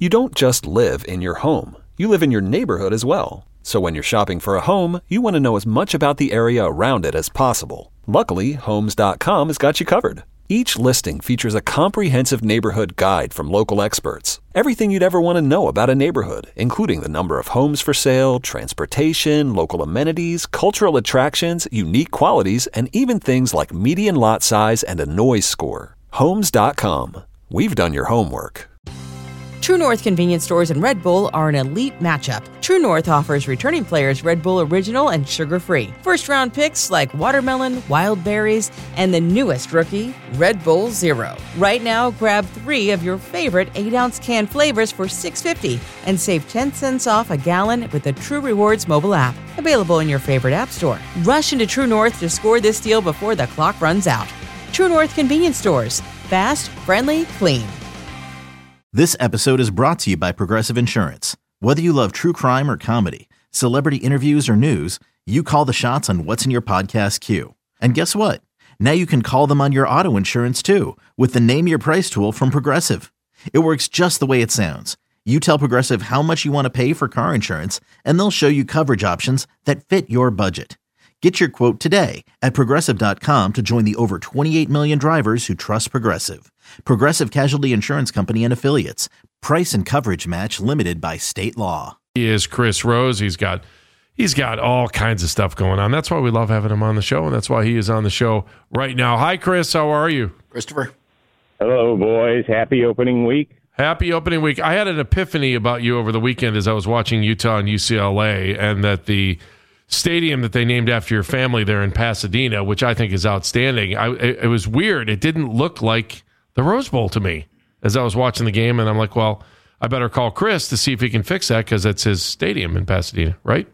You don't just live in your home. You live in your neighborhood as well. So when you're shopping for a home, you want to know as much about the area around it as possible. Luckily, Homes.com has got you covered. Each listing features a comprehensive neighborhood guide from local experts. Everything you'd ever want to know about a neighborhood, including the number of homes for sale, transportation, local amenities, cultural attractions, unique qualities, and even things like median lot size and a noise score. Homes.com. We've done your homework. True North convenience stores and Red Bull are an elite matchup. True North offers returning players Red Bull Original and sugar-free. First-round picks like watermelon, wild berries, and the newest rookie, Red Bull Zero. Right now, grab 3 of your favorite 8-ounce can flavors for $6.50 and save 10 cents off a gallon with the True Rewards mobile app. Available in your favorite app store. Rush into True North to score this deal before the clock runs out. True North convenience stores. Fast, friendly, clean. This episode is brought to you by Progressive Insurance. Whether you love true crime or comedy, celebrity interviews or news, you call the shots on what's in your podcast queue. And guess what? Now you can call them on your auto insurance too with the Name Your Price tool from Progressive. It works just the way it sounds. You tell Progressive how much you want to pay for car insurance, and they'll show you coverage options that fit your budget. Get your quote today at Progressive.com to join the over 28 million drivers who trust Progressive. Progressive Casualty Insurance Company and Affiliates. Price and coverage match limited by state law. He is Chris Rose. He's got all kinds of stuff going on. That's why we love having him on the show, and that's why he is on the show right now. Hi, Chris. How are you? Christopher. Hello, boys. Happy opening week. Happy opening week. I had an epiphany about you over the weekend as I was watching Utah and UCLA, and that the stadium that they named after your family there in Pasadena, which I think is outstanding. It was weird. It didn't look like the Rose Bowl to me as I was watching the game, and I'm like, well, I better call Chris to see if he can fix that because it's his stadium in Pasadena, right?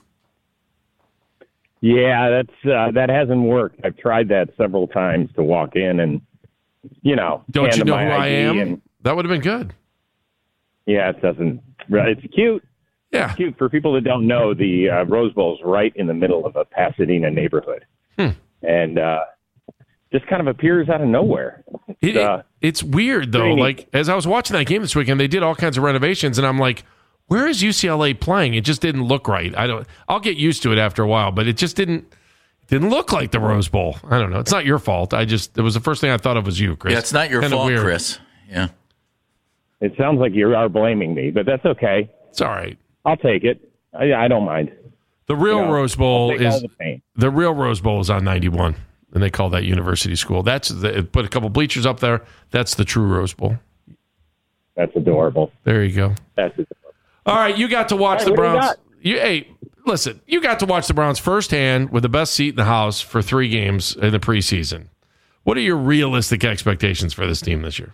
Yeah, that hasn't worked. I've tried that several times to walk in and, Don't you know who I ID am? That would have been good. Yeah, it doesn't. It's cute. Yeah. It's cute. For people that don't know, the Rose Bowl is right in the middle of a Pasadena neighborhood. And just kind of appears out of nowhere. It's weird, though. Like, as I was watching that game this weekend, they did all kinds of renovations, and I'm like, where is UCLA playing? It just didn't look right. I'll get used to it after a while, but it just didn't look like the Rose Bowl. I don't know. It's not your fault. It was the first thing I thought of was you, Chris. Yeah, it's not your fault, weird. Chris. Yeah. It sounds like you are blaming me, but that's okay. It's all right. I'll take it. I don't mind. The real Rose Bowl is the real Rose Bowl is on 91, and they call that University School. Put a couple bleachers up there. That's the true Rose Bowl. That's adorable. There you go. That's adorable. All right, you got to watch the Browns. Listen, you got to watch the Browns firsthand with the best seat in the house for 3 games in the preseason. What are your realistic expectations for this team this year?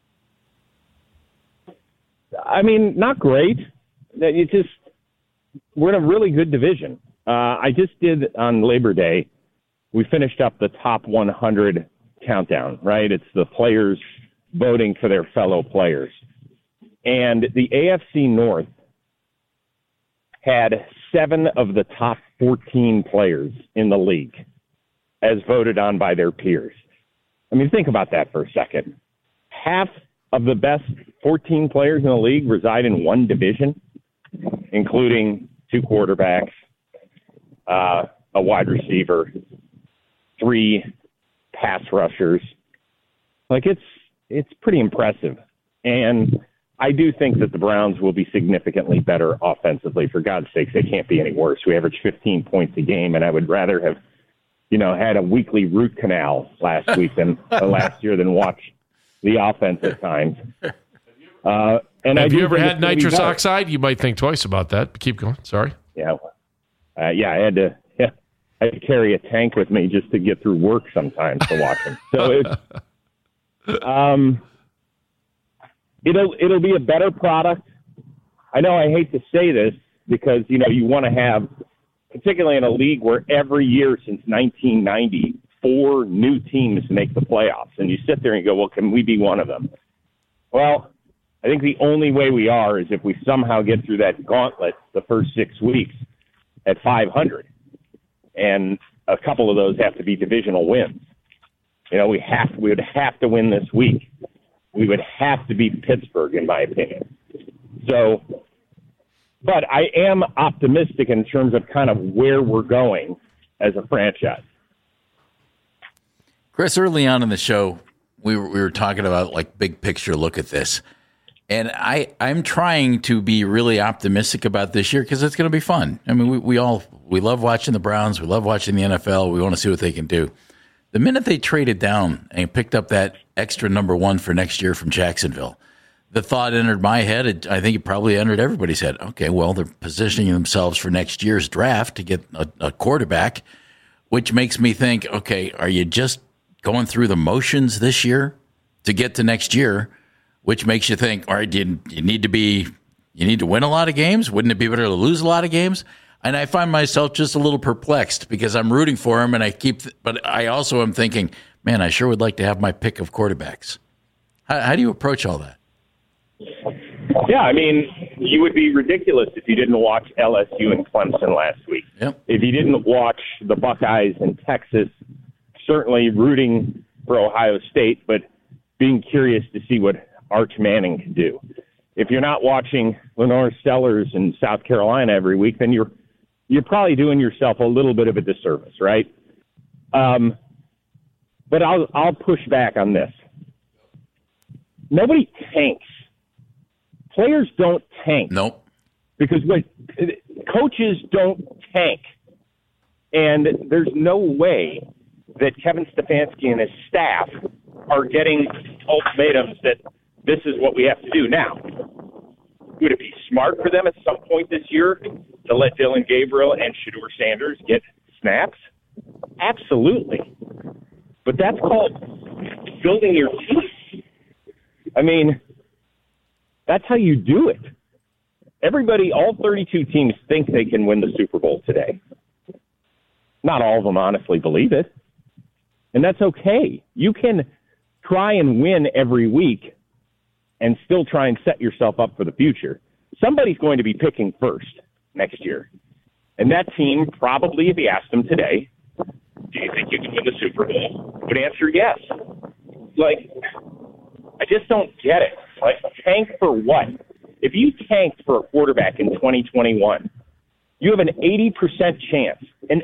I mean, not great. We're in a really good division. I just did on Labor Day, we finished up the top 100 countdown, right? It's the players voting for their fellow players. And the AFC North had 7 of the top 14 players in the league as voted on by their peers. I mean, think about that for a second. Half of the best 14 players in the league reside in one division, including 2 quarterbacks, a wide receiver, 3 pass rushers. Like, it's pretty impressive. And I do think that the Browns will be significantly better offensively. For God's sakes, they can't be any worse. We average 15 points a game, and I would rather have, had a weekly root canal last year than watch the offense at times. And have you ever had nitrous oxide? You might think twice about that. Keep going. Sorry. Yeah. I had to carry a tank with me just to get through work sometimes to watch them. So it'll be a better product. I know I hate to say this because, you want to have, particularly in a league where every year since 1990, 4 new teams make the playoffs. And you sit there and go, well, can we be one of them? Well, I think the only way we are is if we somehow get through that gauntlet the first 6 weeks at 500. And a couple of those have to be divisional wins. We would have to win this week. We would have to beat Pittsburgh, in my opinion. So, but I am optimistic in terms of kind of where we're going as a franchise. Chris, early on in the show, we were talking about like big picture look at this. And I'm trying to be really optimistic about this year because it's going to be fun. I mean, we love watching the Browns. We love watching the NFL. We want to see what they can do. The minute they traded down and picked up that extra number 1 for next year from Jacksonville, the thought entered my head. I think it probably entered everybody's head. Okay, well, they're positioning themselves for next year's draft to get a quarterback, which makes me think, okay, are you just going through the motions this year to get to next year? Which makes you think, all right, you need to win a lot of games? Wouldn't it be better to lose a lot of games? And I find myself just a little perplexed because I'm rooting for him, but I also am thinking, man, I sure would like to have my pick of quarterbacks. How do you approach all that? Yeah, I mean, you would be ridiculous if you didn't watch LSU and Clemson last week. Yep. If you didn't watch the Buckeyes in Texas, certainly rooting for Ohio State, but being curious to see what Arch Manning can do. If you're not watching Lenore Stellars in South Carolina every week, then you're probably doing yourself a little bit of a disservice, right? But I'll push back on this. Nobody tanks. Players don't tank. Nope. Because coaches don't tank. And there's no way that Kevin Stefanski and his staff are getting ultimatums that this is what we have to do now. Would it be smart for them at some point this year to let Dylan Gabriel and Shedeur Sanders get snaps? Absolutely. But that's called building your team. I mean, that's how you do it. Everybody, all 32 teams think they can win the Super Bowl today. Not all of them honestly believe it. And that's okay. You can try and win every week and still try and set yourself up for the future. Somebody's going to be picking first next year. And that team probably, if you asked them today, do you think you can win the Super Bowl, would answer yes. Like, I just don't get it. Like, tank for what? If you tanked for a quarterback in 2021, you have an 80% chance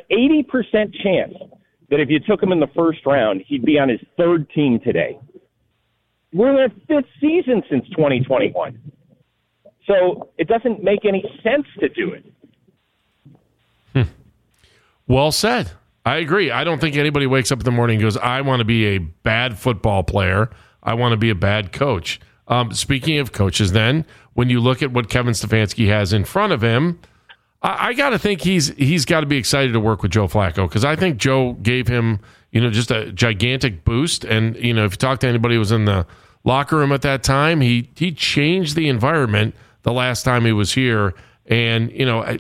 that if you took him in the first round, he'd be on his third team today. We're in our 5th season since 2021. So it doesn't make any sense to do it. Well said. I agree. I don't think anybody wakes up in the morning and goes, I want to be a bad football player. I want to be a bad coach. Speaking of coaches then, when you look at what Kevin Stefanski has in front of him, I got to think he's got to be excited to work with Joe Flacco because I think Joe gave him, just a gigantic boost. And, if you talk to anybody who was in the locker room at that time, he changed the environment the last time he was here. And,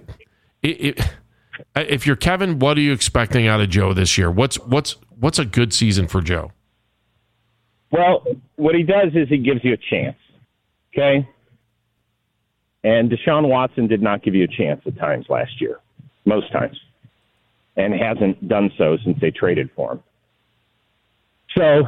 if you're Kevin, what are you expecting out of Joe this year? What's a good season for Joe? Well, what he does is he gives you a chance, okay? And Deshaun Watson did not give you a chance at times last year, most times, and hasn't done so since they traded for him. So,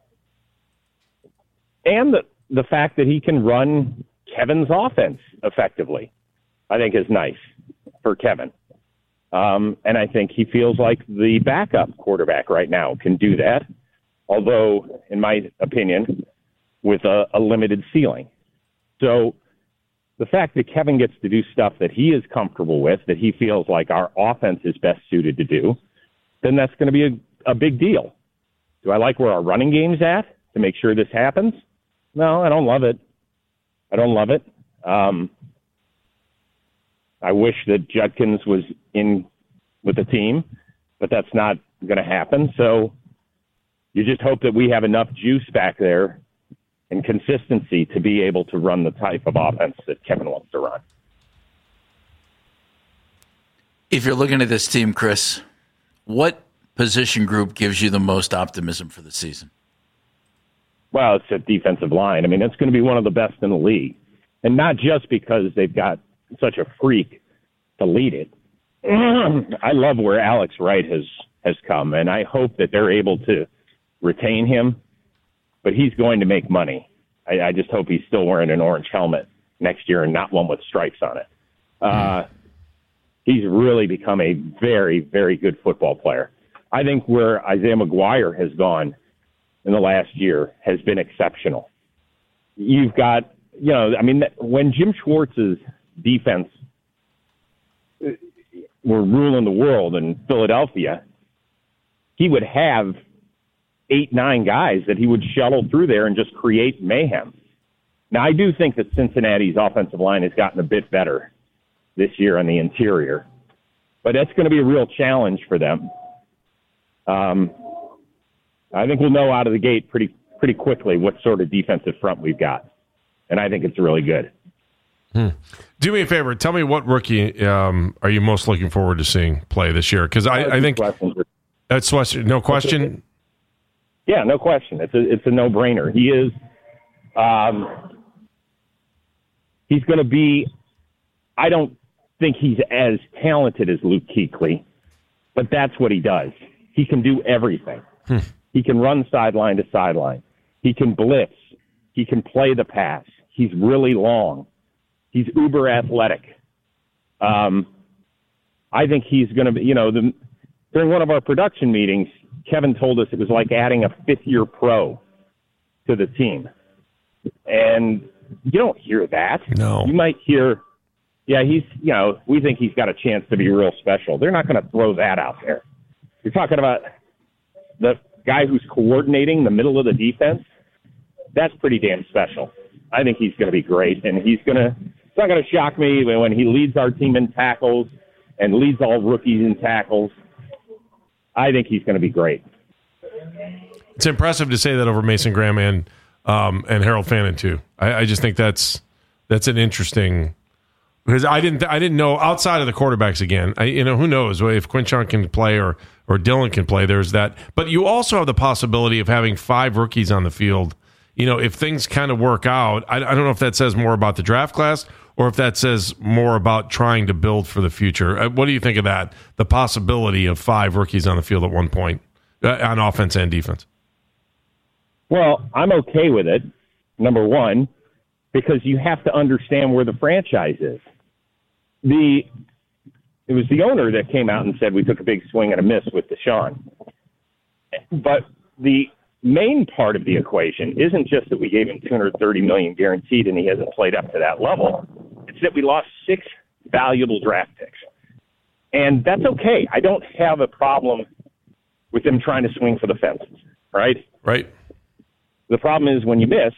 and the fact that he can run Kevin's offense effectively, I think is nice for Kevin. And I think he feels like the backup quarterback right now can do that, although, in my opinion, with a limited ceiling. So the fact that Kevin gets to do stuff that he is comfortable with, that he feels like our offense is best suited to do, then that's going to be a big deal. Do I like where our running game's at to make sure this happens? No, I don't love it. I wish that Judkins was in with the team, but that's not going to happen. So you just hope that we have enough juice back there and consistency to be able to run the type of offense that Kevin wants to run. If you're looking at this team, Chris, what position group gives you the most optimism for the season? Well, it's a defensive line. I mean, it's going to be one of the best in the league. And not just because they've got such a freak to lead it. I love where Alex Wright has come, and I hope that they're able to retain him. But he's going to make money. I just hope he's still wearing an orange helmet next year and not one with stripes on it. He's really become a very, very good football player. I think where Isaiah McGuire has gone in the last year has been exceptional. You've got, when Jim Schwartz's defense were ruling the world in Philadelphia, he would have 8-9 guys that he would shuttle through there and just create mayhem. Now, I do think that Cincinnati's offensive line has gotten a bit better this year on the interior, but that's going to be a real challenge for them. I think we'll know out of the gate pretty quickly what sort of defensive front we've got, and I think it's really good. Do me a favor. Tell me what rookie are you most looking forward to seeing play this year? Because I think that's no question. Yeah, no question. It's a no-brainer. He is. He's going to be. I don't think he's as talented as Luke Kuechly, but that's what he does. He can do everything. He can run sideline to sideline. He can blitz. He can play the pass. He's really long. He's uber athletic. I think he's going to be, during one of our production meetings, Kevin told us it was like adding a fifth-year pro to the team. And you don't hear that. No. You might hear, we think he's got a chance to be real special. They're not going to throw that out there. You're talking about the guy who's coordinating the middle of the defense. That's pretty damn special. I think he's going to be great, and it's not going to shock me when he leads our team in tackles and leads all rookies in tackles. I think he's going to be great. It's impressive to say that over Mason Graham and Harold Fannin too. I just think that's an interesting, because I didn't know outside of the quarterbacks again. Who knows if Quinshon can play or Dylan can play. There's that, but you also have the possibility of having 5 rookies on the field. If things kind of work out, I don't know if that says more about the draft class or if that says more about trying to build for the future. What do you think of that? The possibility of 5 rookies on the field at one point on offense and defense. Well, I'm okay with it, number one, because you have to understand where the franchise is. It was the owner that came out and said we took a big swing and a miss with Deshaun. But the main part of the equation isn't just that we gave him $230 million guaranteed and he hasn't played up to that level. It's that we lost 6 valuable draft picks. And that's okay. I don't have a problem with them trying to swing for the fences, right? Right. The problem is when you miss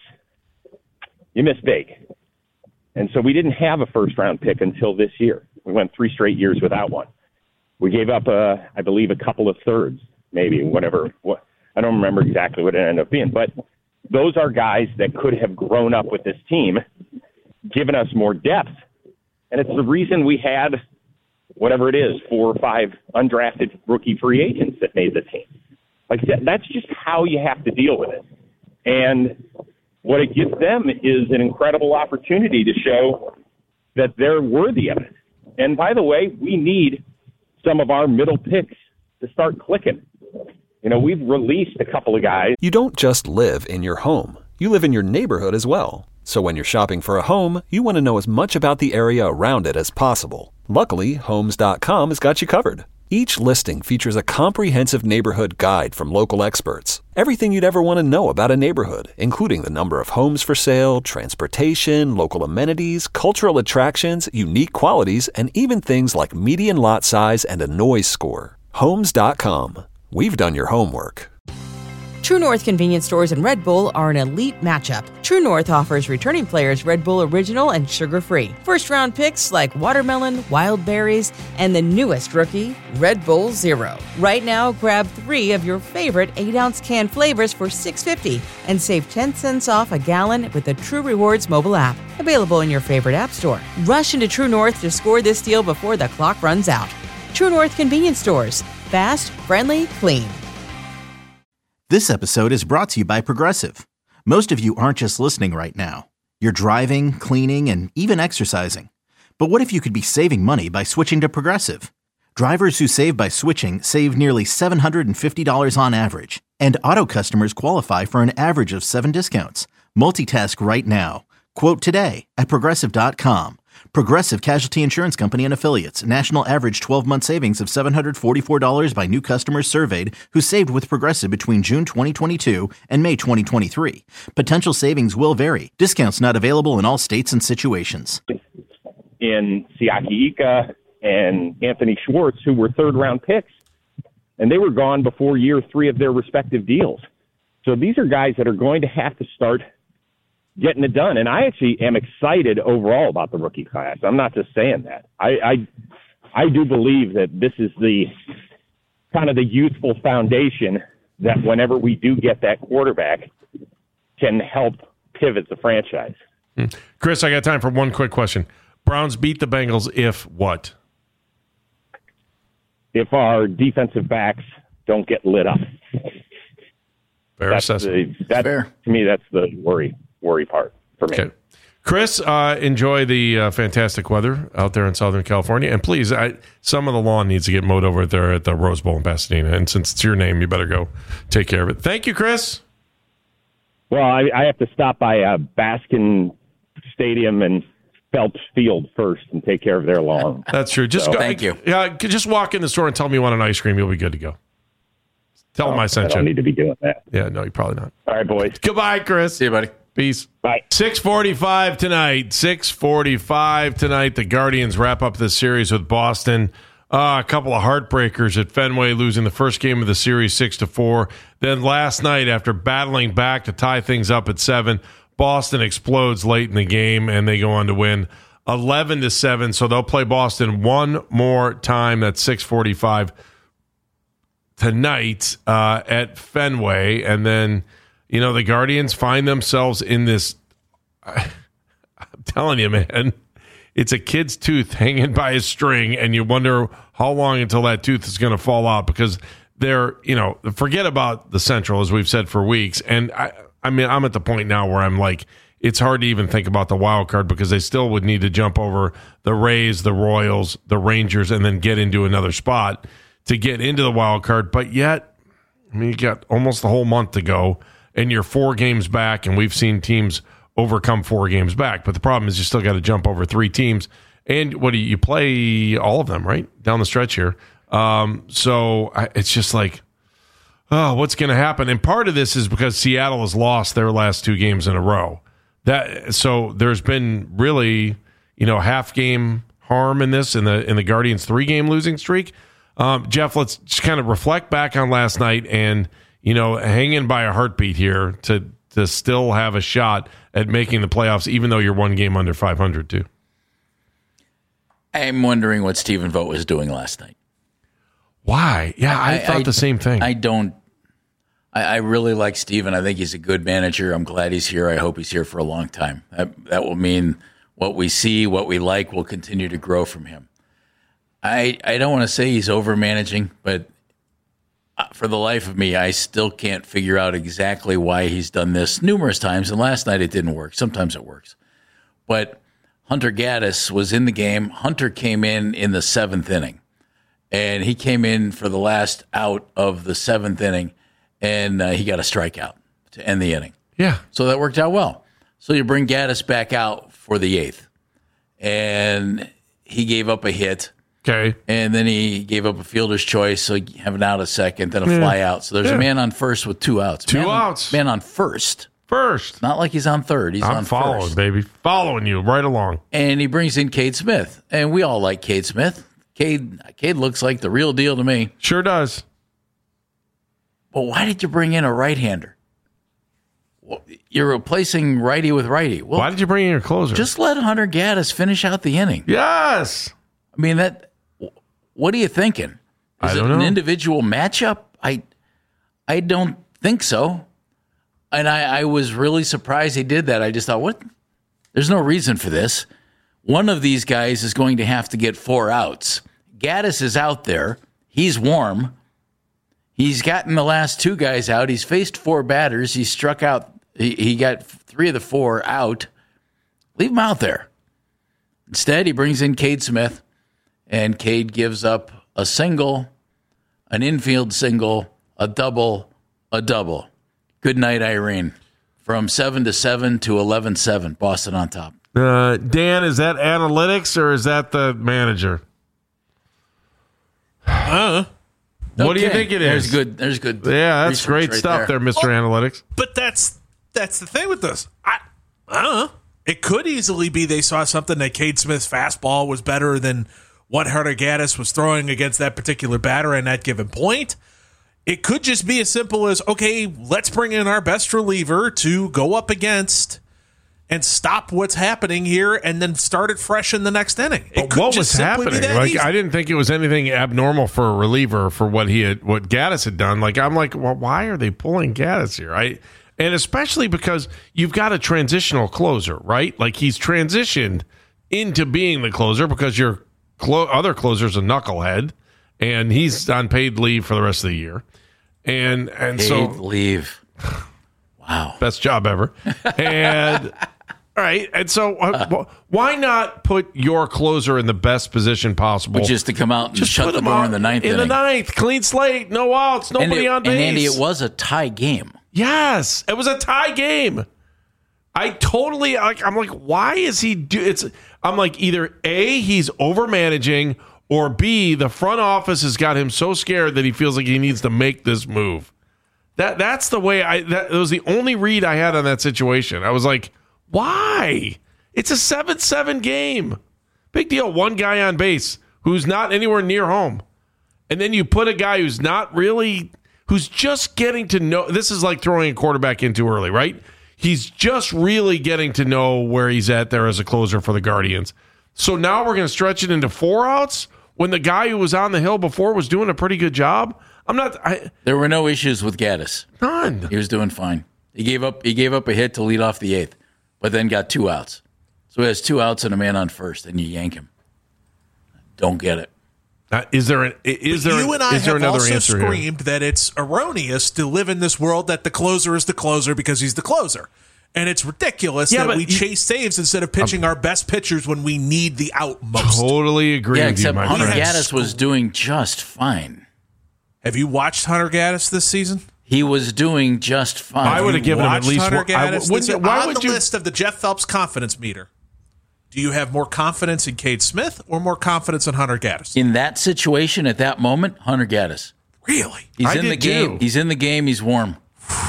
big. And so we didn't have a first-round pick until this year. We went 3 straight years without one. We gave up, I believe, a couple of thirds, maybe, whatever. I don't remember exactly what it ended up being. But those are guys that could have grown up with this team, given us more depth. And it's the reason we had, whatever it is, 4 or 5 undrafted rookie free agents that made the team. Like that's just how you have to deal with it. And what it gives them is an incredible opportunity to show that they're worthy of it. And by the way, we need some of our middle picks to start clicking. We've released a couple of guys. You don't just live in your home. You live in your neighborhood as well. So when you're shopping for a home, you want to know as much about the area around it as possible. Luckily, Homes.com has got you covered. Each listing features a comprehensive neighborhood guide from local experts. Everything you'd ever want to know about a neighborhood, including the number of homes for sale, transportation, local amenities, cultural attractions, unique qualities, and even things like median lot size and a noise score. Homes.com. We've done your homework. True North convenience stores and Red Bull are an elite matchup. True North offers returning players Red Bull Original and sugar-free. First-round picks like watermelon, wild berries, and the newest rookie, Red Bull Zero. Right now, grab 3 of your favorite 8-ounce can flavors for $6.50 and save 10 cents off a gallon with the True Rewards mobile app. Available in your favorite app store. Rush into True North to score this deal before the clock runs out. True North convenience stores. Fast, friendly, clean. This episode is brought to you by Progressive. Most of you aren't just listening right now. You're driving, cleaning, and even exercising. But what if you could be saving money by switching to Progressive? Drivers who save by switching save nearly $750 on average. And auto customers qualify for an average of 7 discounts. Multitask right now. Quote today at Progressive.com. Progressive Casualty Insurance Company and Affiliates. National average 12-month savings of $744 by new customers surveyed who saved with Progressive between June 2022 and May 2023. Potential savings will vary. Discounts not available in all states and situations. In Siaki Ika and Anthony Schwartz, who were third-round picks, and they were gone before year 3 of their respective deals. So these are guys that are going to have to start getting it done. And I actually am excited overall about the rookie class. I'm not just saying that. I do believe that this is the kind of the youthful foundation that whenever we do get that quarterback can help pivot the franchise. Chris, I got time for one quick question. Browns beat the Bengals if what? If our defensive backs don't get lit up. Fair assessment. Fair. To me, that's the worry part for me. Okay. Chris, enjoy the fantastic weather out there in Southern California. And please, some of the lawn needs to get mowed over there at the Rose Bowl in Pasadena. And since it's your name, you better go take care of it. Thank you, Chris. Well, I have to stop by Baskin Stadium and Phelps Field first and take care of their lawn. That's true. Just go. Thank you. Yeah, just walk in the store and tell me you want an ice cream. You'll be good to go. Tell them I sent you. I don't need to be doing that. Yeah, no, you're probably not. All right, boys. Goodbye, Chris. See you, buddy. Peace. Bye. 6:45 tonight. 6:45 tonight. The Guardians wrap up this series with Boston. A couple of heartbreakers at Fenway, losing the first game of the series 6-4. Then last night, after battling back to tie things up at 7, Boston explodes late in the game, and they go on to win 11-7. So they'll play Boston one more time. That's 6:45 tonight at Fenway, and then the Guardians find themselves in this. I'm telling you, man, it's a kid's tooth hanging by a string, and you wonder how long until that tooth is going to fall out, because they're, forget about the Central, as we've said for weeks. And I mean, I'm at the point now where I'm like, it's hard to even think about the wild card, because they still would need to jump over the Rays, the Royals, the Rangers, and then get into another spot to get into the wild card. But yet, I mean, you got almost the whole month to go, and you're 4 games back, and we've seen teams overcome 4 games back. But the problem is you still got to jump over 3 teams. And what do you play all of them, right? Down the stretch here. So it's just like, oh, what's going to happen? And part of this is because Seattle has lost their last 2 games in a row. So there's been really, half game harm in this in the Guardians' 3-game losing streak. Jeff, let's just kind of reflect back on last night and, hang in by a heartbeat here to still have a shot at making the playoffs, even though you're 1 game under 500 too. I'm wondering what Stephen Vogt was doing last night. Why? Yeah, I thought the same thing. I really like Stephen. I think he's a good manager. I'm glad he's here. I hope he's here for a long time. That will mean what we see, what we like, will continue to grow from him. I don't want to say he's over-managing, but for the life of me, I still can't figure out exactly why he's done this numerous times. And last night it didn't work. Sometimes it works. But Hunter Gaddis was in the game. Hunter came in the 7th inning. And he came in for the last out of the 7th inning, and he got a strikeout to end the inning. Yeah. So that worked out well. So you bring Gaddis back out for the 8th. And he gave up a hit. Okay. And then he gave up a fielder's choice, so you have an out a second, then a fly out. So there's a man on first with 2 outs. Two outs. Man on first. First. Not like he's on third. He's on following, first. baby. Following you right along. And he brings in Cade Smith. And we all like Cade Smith. Cade looks like the real deal to me. Sure does. But why did you bring in a right-hander? Well, you're replacing righty with righty. Well, why did you bring in your closer? Just let Hunter Gaddis finish out the inning. Yes. I mean, what are you thinking? I Is don't it know. an individual matchup? I don't think so. And I was really surprised he did that. I just thought, what? There's no reason for this. One of these guys is going to have to get 4 outs. Gaddis is out there. He's warm. He's gotten the last 2 guys out. He's faced 4 batters. He struck out. He got 3 of the 4 out. Leave him out there. Instead, he brings in Cade Smith, and Cade gives up a single, an infield single, a double, a double. Good night, Irene. from 7-7 to 11-7. Boston on top. Dan, is that analytics or is that the manager? What do you think it is? There's good. Yeah, that's great right stuff there, Mr. Analytics. But that's the thing with this. I don't know. It could easily be they saw something that Cade Smith's fastball was better than what Hunter Gaddis was throwing against that particular batter in that given point. It could just be as simple as, okay, let's bring in our best reliever to go up against and stop what's happening here and then start it fresh in the next inning. But what was happening? Like, I didn't think it was anything abnormal for a reliever for what Gaddis had done. Like, I'm like, well, why are they pulling Gaddis here? And especially because you've got a transitional closer, right? Like, he's transitioned into being the closer because your other closer's a knucklehead, and he's on paid leave for the rest of the year. And so leave. Wow. Best job ever. And all right. And so why not put your closer in the best position possible? Which is to come out and shut the door in the ninth inning. In the ninth. Clean slate. No outs. Nobody on base. And Andy, it was a tie game. Yes. It was a tie game. I totally, I'm like, why is he I'm like, either A, he's over-managing, or B, the front office has got him so scared that he feels like he needs to make this move. That's the way that was the only read I had on that situation. I was like, why? It's a 7-7 game. Big deal. One guy on base who's not anywhere near home. And then you put a guy who's just getting to know. This is like throwing a quarterback in too early, right? He's just really getting to know where he's at there as a closer for the Guardians. So now we're going to stretch it into 4 outs when the guy who was on the hill before was doing a pretty good job. There were no issues with Gaddis. None. He was doing fine. He gave up a hit to lead off the 8th, but then got 2 outs. So he has 2 outs and a man on first, and you yank him. Don't get it. Is there another also answer screamed here? that it's erroneous to live in this world that the closer is the closer because he's the closer. And it's ridiculous that we chase saves instead of pitching our best pitchers when we need the out most. Totally agree with you, my Hunter friend. Gaddis was doing just fine. Have you watched Hunter Gaddis this season? He was doing just fine. I would have given him at least Hunter Gaddis why on would the you list of the Jeff Phelps confidence meter? Do you have more confidence in Cade Smith or more confidence in Hunter Gaddis? In that situation, at that moment, Hunter Gaddis. Really? He's in the game. He's in the game. He's warm.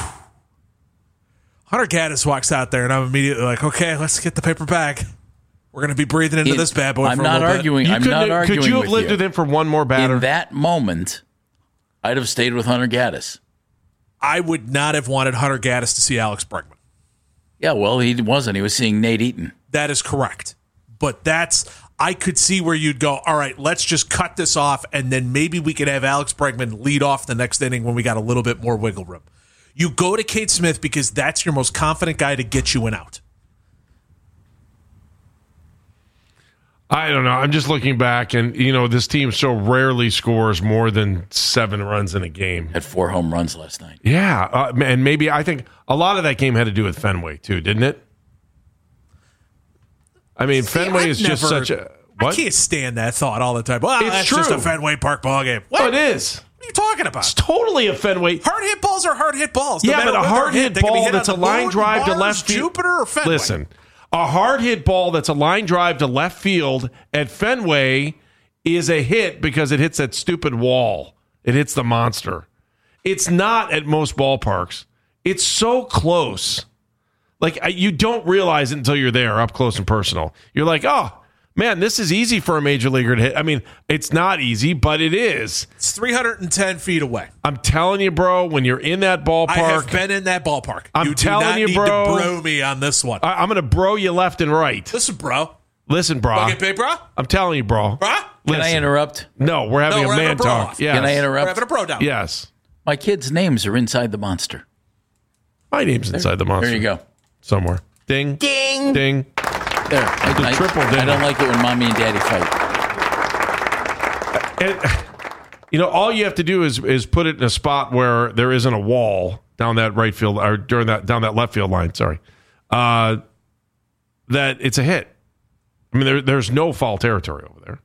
Hunter Gaddis walks out there, and I'm immediately like, okay, let's get the paper bag. We're going to be breathing into this bad boy for a little bit. I'm not arguing Could you have lived with him for one more batter? In that moment, I'd have stayed with Hunter Gaddis. I would not have wanted Hunter Gaddis to see Alex Bregman. Yeah, well, he wasn't. He was seeing Nate Eaton. That is correct. But I could see where you'd go, all right, let's just cut this off, and then maybe we could have Alex Bregman lead off the next inning when we got a little bit more wiggle room. You go to Cade Smith because that's your most confident guy to get you an out. I don't know. I'm just looking back, and, this team so rarely scores more than 7 runs in a game. Had 4 home runs last night. Yeah, and maybe I think a lot of that game had to do with Fenway, too, didn't it? I mean, Fenway is just such a... What? I can't stand that thought all the time. Well, it's that's true. just a Fenway Park ball game. What? Oh, it is. What are you talking about? It's totally a Fenway. Hard hit balls are hard hit balls. Yeah, but a hard hit ball that's a line drive to left field. Jupiter or Fenway? Listen, a hard hit ball that's a line drive to left field at Fenway is a hit because it hits that stupid wall. It hits the monster. It's not at most ballparks. It's so close. Like, you don't realize it until you're there up close and personal. You're like, oh, man, this is easy for a major leaguer to hit. I mean, it's not easy, but it is. It's 310 feet away. I'm telling you, bro, when you're in that ballpark. I have been in that ballpark. I'm telling you, bro. You do not need to bro me on this one. I'm going to bro you left and right. Listen, bro. Listen, bro. Want to get paid, bro? I'm telling you, bro. Bro? Can I interrupt? No, we're having a man talk. Yes. Can I interrupt? We're having a bro down. Yes. My kids' names are inside the monster. My name's inside the monster. There you go. Somewhere. Ding. Ding. Ding. There. Triple ding. I don't like it when mommy and daddy fight. And, all you have to do is put it in a spot where there isn't a wall down that right field or down that left field line. Sorry. That it's a hit. I mean, there's no foul territory over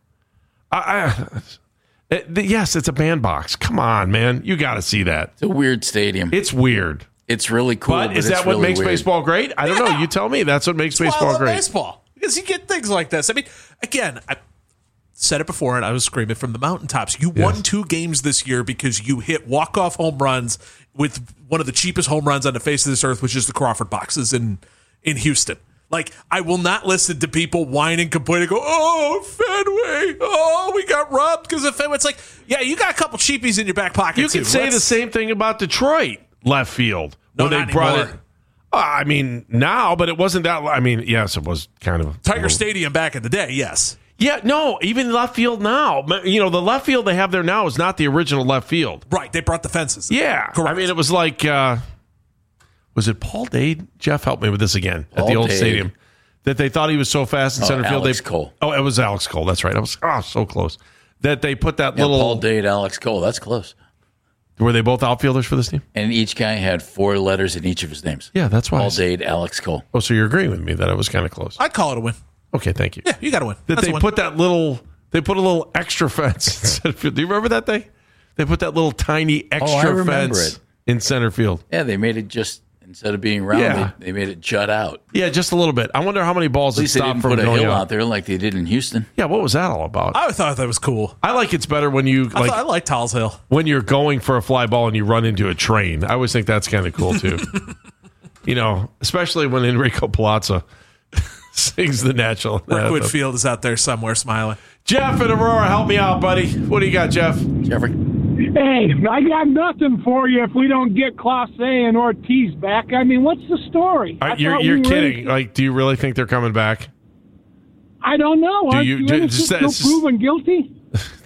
there. Yes, it's a bandbox. Come on, man. You got to see that. It's a weird stadium. It's weird. It's really cool. But is that what makes baseball great? I don't know. You tell me. That's what makes baseball great. Baseball. Because you get things like this. I mean, again, I said it before, and I was screaming from the mountaintops. You won 2 games this year because you hit walk-off home runs with one of the cheapest home runs on the face of this earth, which is the Crawford boxes in Houston. Like, I will not listen to people whine and complain and go, oh, Fenway, oh, we got robbed because of Fenway. It's like, yeah, you got a couple cheapies in your back pocket, You can say the same thing about Detroit left field. No, when not they brought anymore. it. I mean, now, but it wasn't that. I mean, yes, it was kind of Tiger Stadium back in the day, yes. Yeah, no, even left field now. You know, the left field they have there now is not the original left field. Right, they brought the fences. Yeah. Correct. I mean, it was like, was it Paul Dade? Jeff, help me with this again. At the old stadium. That they thought he was so fast in center field. Alex Cole. Oh, it was Alex Cole. That's right. I was so close. That they put that little. Paul Dade, Alex Cole. That's close. Were they both outfielders for this team? And each guy had 4 letters in each of his names. Yeah, that's why. Paul Dade, Alex Cole. Oh, so you're agreeing with me that it was kind of close. I'd call it a win. Okay, thank you. Yeah, you got to win. That That's they a win. put that little. They put a little extra fence in center field. Do you remember that thing? They put that little tiny extra fence in center field. Yeah, they made it just, instead of being round, Yeah. they made it jut out. Yeah, just a little bit. I wonder how many balls At it least they stopped didn't from put a going hill out. out there like they did in Houston. Yeah, what was that all about? I thought that was cool. I like it's better when you I like Towles Hill. when you're going for a fly ball and you run into a train. I always think that's kind of cool too. You know, especially when Enrico Palazzo sings the national Brookwood anthem. Field is out there somewhere smiling. Jeff in Aurora, help me out, buddy. What do you got, Jeff? Jeffrey? Hey, I got nothing for you if we don't get Clase and Ortiz back. I mean, what's the story? You're kidding. Like, do you really think they're coming back? I don't know. Aren't you still proven guilty?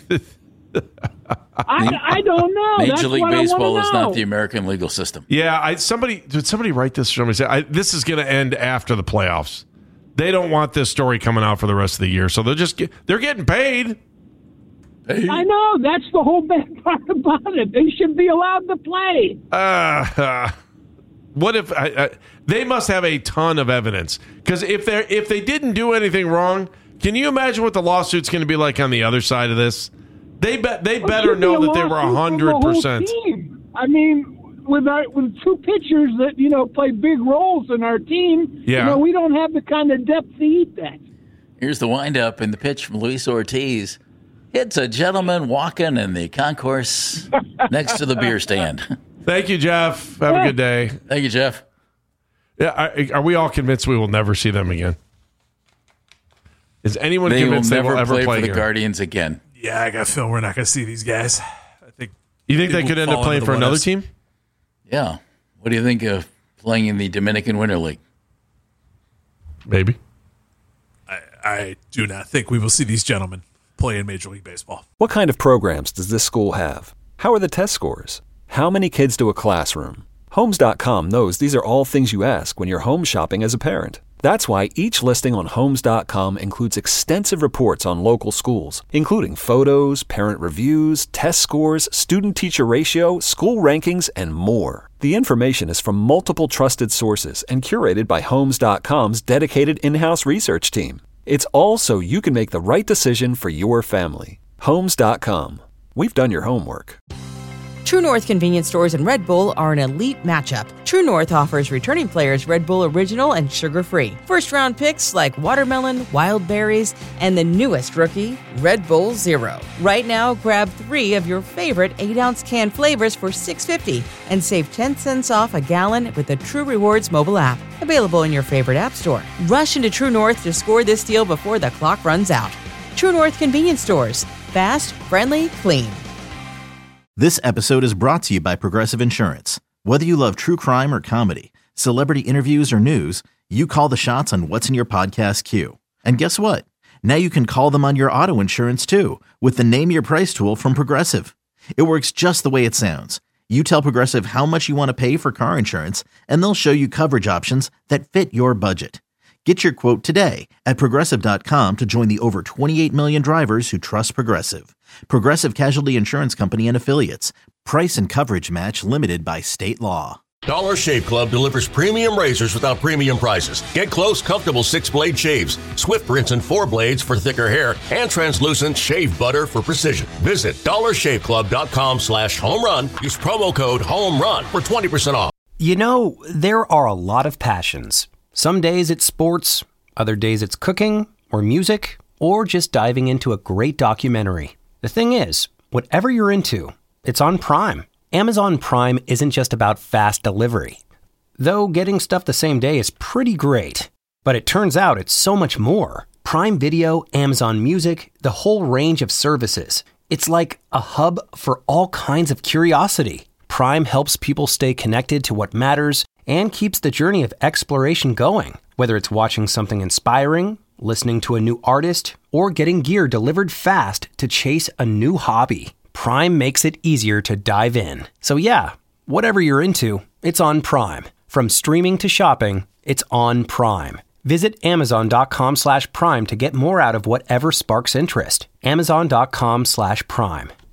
I don't know. Major That's League what I Baseball wanna is know. not the American legal system. Yeah, did somebody write this? Somebody say this is going to end after the playoffs. They don't want this story coming out for the rest of the year, so they're getting paid. I know. That's the whole bad part about it. They should be allowed to play. What if they must have a ton of evidence? Because if they didn't do anything wrong, can you imagine what the lawsuit's going to be like on the other side of this? They better know that they were 100%. I mean, with 2 pitchers that play big roles in our team, we don't have the kind of depth to eat that. Here's the windup and the pitch from Luis Ortiz. It's a gentleman walking in the concourse next to the beer stand. Thank you, Jeff. Have a good day. Thank you, Jeff. Yeah, are we all convinced we will never see them again? Is anyone convinced they will ever play for the here? Guardians again? Yeah, I got to feel we're not going to see these guys. I think. You think they could end up playing for another team? Yeah. What do you think of playing in the Dominican Winter League? Maybe. I do not think we will see these gentlemen play in Major League Baseball. What kind of programs does this school have? How are the test scores? How many kids do a classroom? Homes.com knows these are all things you ask when you're home shopping as a parent. That's why each listing on Homes.com includes extensive reports on local schools, including photos, parent reviews, test scores, student-teacher ratio, school rankings, and more. The information is from multiple trusted sources and curated by Homes.com's dedicated in-house research team. It's all so you can make the right decision for your family. Homes.com. We've done your homework. True North convenience stores and Red Bull are an elite matchup. True North offers returning players Red Bull Original and sugar-free. First-round picks like watermelon, wild berries, and the newest rookie, Red Bull Zero. Right now, grab 3 of your favorite 8-ounce can flavors for $6.50 and save 10 cents off a gallon with the True Rewards mobile app. Available in your favorite app store. Rush into True North to score this deal before the clock runs out. True North convenience stores. Fast, friendly, clean. This episode is brought to you by Progressive Insurance. Whether you love true crime or comedy, celebrity interviews or news, you call the shots on what's in your podcast queue. And guess what? Now you can call them on your auto insurance too with the Name Your Price tool from Progressive. It works just the way it sounds. You tell Progressive how much you want to pay for car insurance, and they'll show you coverage options that fit your budget. Get your quote today at Progressive.com to join the over 28 million drivers who trust Progressive. Progressive Casualty Insurance Company and Affiliates. Price and coverage match limited by state law. Dollar Shave Club delivers premium razors without premium prices. Get close, comfortable 6-blade shaves, Swift rinse and 4 blades for thicker hair, and translucent shave butter for precision. Visit dollarshaveclub.com/home run. Use promo code HOME RUN for 20% off. You know, there are a lot of passions. Some days it's sports, other days it's cooking or music, or just diving into a great documentary. The thing is, whatever you're into, it's on Prime. Amazon Prime isn't just about fast delivery. Though getting stuff the same day is pretty great. But it turns out it's so much more. Prime Video, Amazon Music, the whole range of services. It's like a hub for all kinds of curiosity. Prime helps people stay connected to what matters and keeps the journey of exploration going. Whether it's watching something inspiring, listening to a new artist, or getting gear delivered fast to chase a new hobby, Prime makes it easier to dive in. So yeah, whatever you're into, it's on Prime. From streaming to shopping, it's on Prime. Visit Amazon.com/Prime to get more out of whatever sparks interest. Amazon.com/Prime.